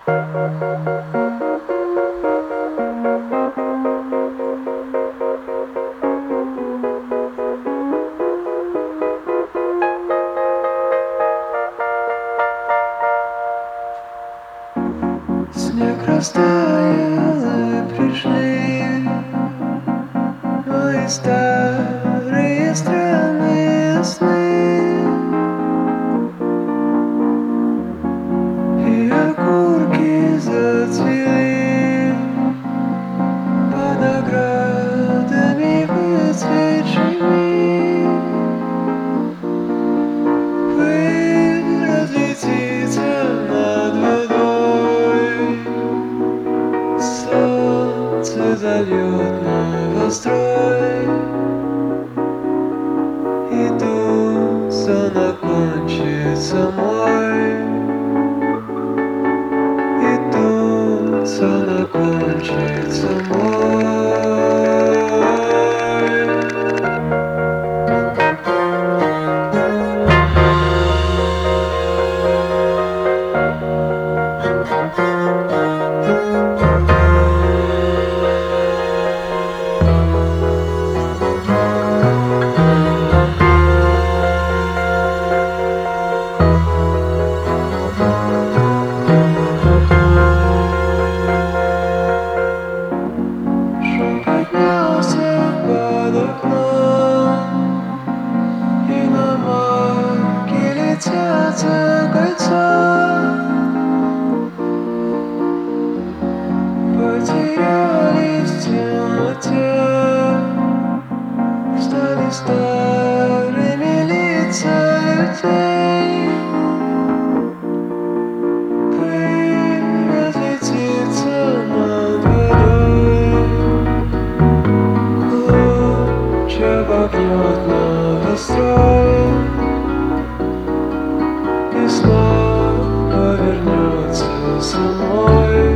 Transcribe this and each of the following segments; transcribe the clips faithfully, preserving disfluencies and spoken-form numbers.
Снег растаял и пришли мои старые странные сны, и окурки зацвели под оградами выцветшими. Пыль разлетится над водой, солнце зальет новострой, и тут сон окончится мой, и тут сон окончится мой. Под окном, и на марке летят за кольцо, потерялись в темноте, стали старыми лица людей. Пыль разлетится над водой, обогнет новострой, и снова вернется самой,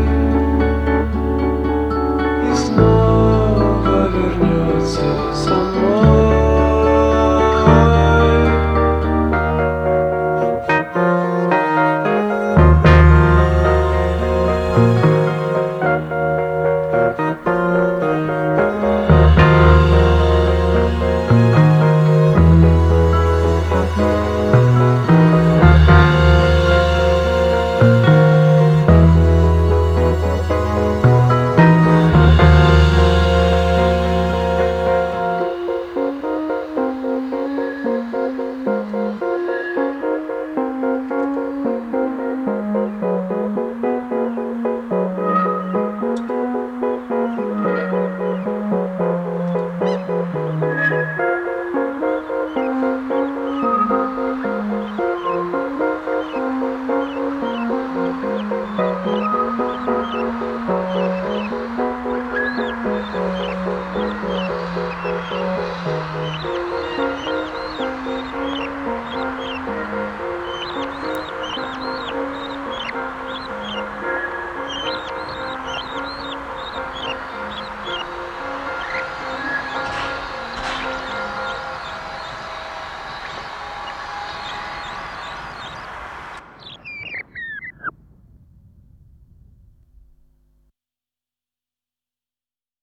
и снова вернется самой.